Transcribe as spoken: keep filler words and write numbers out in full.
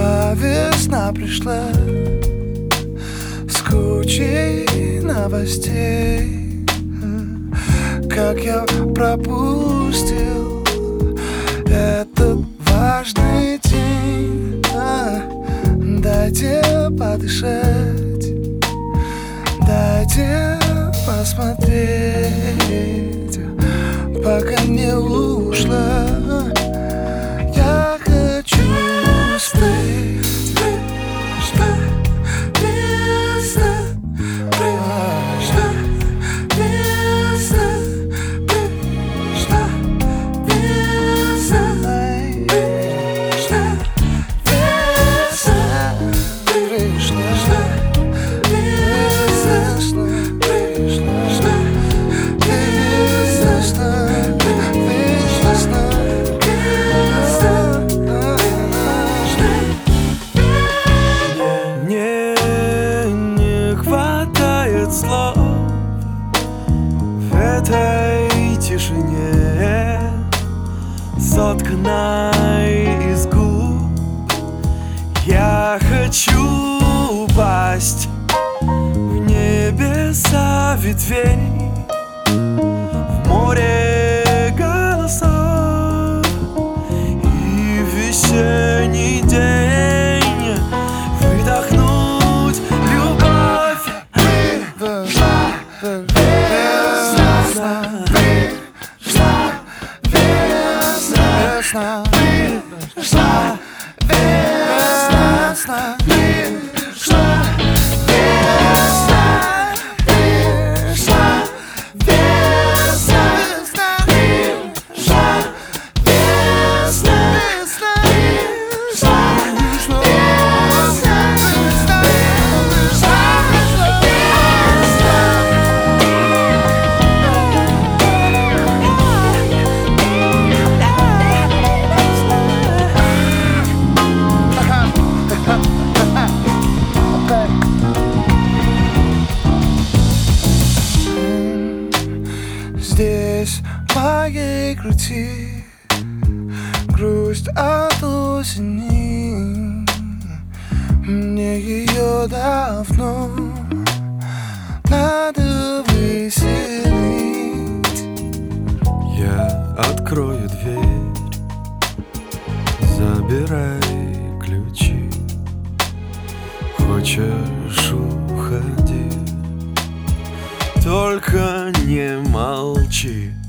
А весна пришла с кучей новостей, как я пропустил этот важный день. а, Дайте подышать, дайте посмотреть, пока не ушла. Я хочу стать, что весна пришла, весна пришла, весна пришла, весна пришла, весна пришла, слов в этой тишине, сотканной из губ. Я хочу упасть в небеса ветвей, в море голосов, и в весенний день выдохнуть любовь. Весна пришла, весна пришла, весна пришла, весна пришла, весна пришла, весна Здесь в моей груди грусть от осени. Мне ее давно надо выселить. Я открою дверь, забирай ключи. Хочешь, уходи, только не молчи.